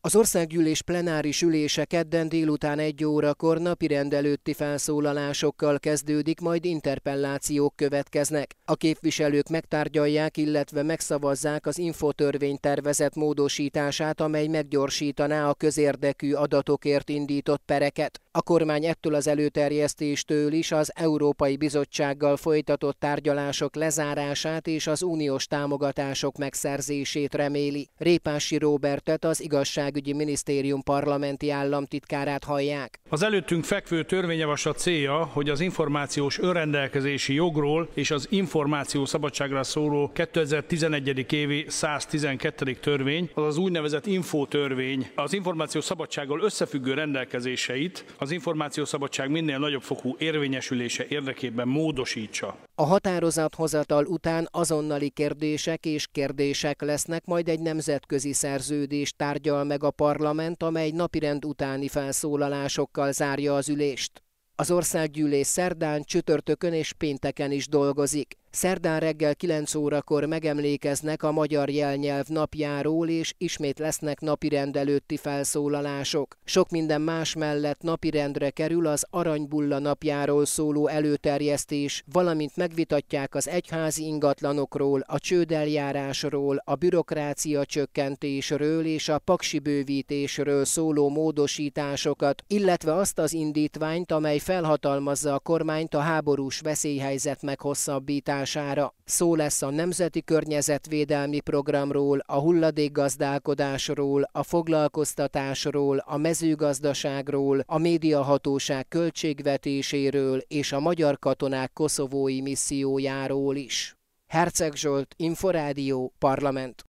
Az országgyűlés plenáris ülése kedden délután 1 órakor napirend előtti felszólalásokkal kezdődik, majd interpellációk következnek. A képviselők megtárgyalják, illetve megszavazzák az infotörvénytervezet módosítását, amely meggyorsítaná a közérdekű adatokért indított pereket. A kormány ettől az előterjesztéstől is az Európai Bizottsággal folytatott tárgyalások lezárását és az uniós támogatások megszerzését reméli. Répássy Róbertet, az Igazságügyi Minisztérium parlamenti államtitkárát hallják. Az előttünk fekvő törvényjavaslat célja, hogy az információs önrendelkezési jogról és az információ szabadságra szóló 2011. évi 112. törvény, az az úgynevezett infótörvény, az információ szabadsággal összefüggő rendelkezéseit az információszabadság minél nagyobb fokú érvényesülése érdekében módosítsa. A határozathozatal után azonnali kérdések lesznek, majd egy nemzetközi szerződést tárgyal meg a parlament, amely napirend utáni felszólalásokkal zárja az ülést. Az országgyűlés szerdán, csütörtökön és pénteken is dolgozik. Szerdán reggel 9 órakor megemlékeznek a magyar jelnyelv napjáról, és ismét lesznek napirend előtti felszólalások. Sok minden más mellett napirendre kerül az Aranybulla napjáról szóló előterjesztés, valamint megvitatják az egyházi ingatlanokról, a csődeljárásról, a bürokrácia csökkentésről és a paksi bővítésről szóló módosításokat, illetve azt az indítványt, amely felhatalmazza a kormányt a háborús veszélyhelyzet meghosszabbítására. Szó lesz a Nemzeti Környezetvédelmi Programról, a hulladékgazdálkodásról, a foglalkoztatásról, a mezőgazdaságról, a médiahatóság költségvetéséről és a magyar katonák koszovói missziójáról is. Herceg Zsolt, Inforádió, Parlament.